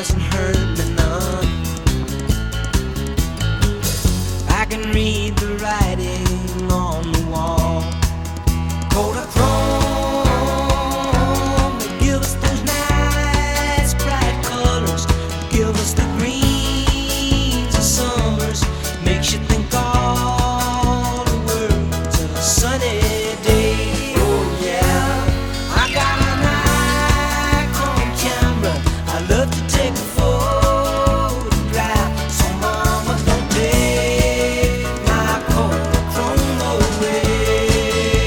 hasn't hurt me none. I can read the writing on the wall. Kodachrome, they give us those nice bright colors, give us the greens of summers, makes you think all the words of a sunny day. Oh yeah, I got a Nikon camera, I love to take a photograph. So mama, don't take my Kodachrome away.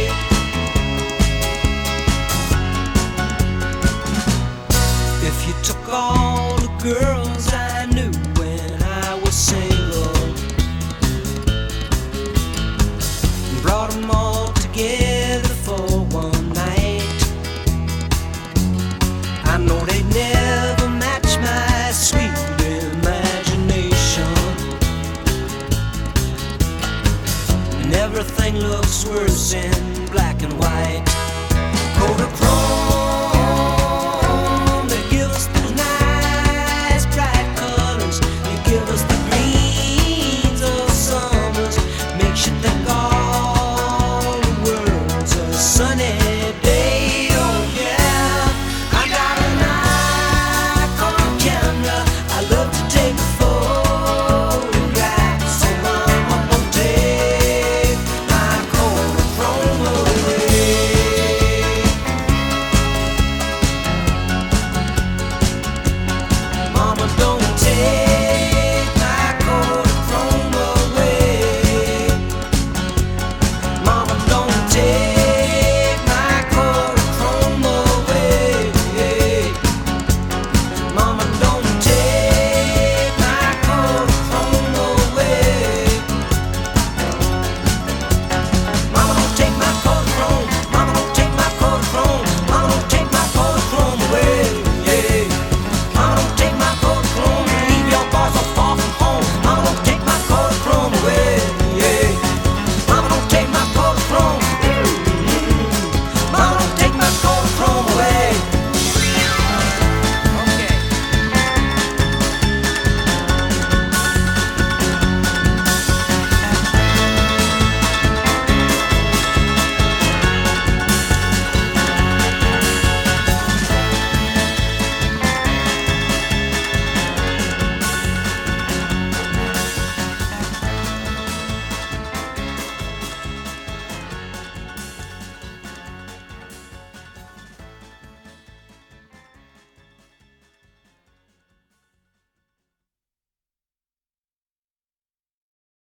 If you took all the girls I knew when I was single and brought them all together for one night, I know they'd never match my sweet imagination. And everything looks worse in black and white. Kodachrome.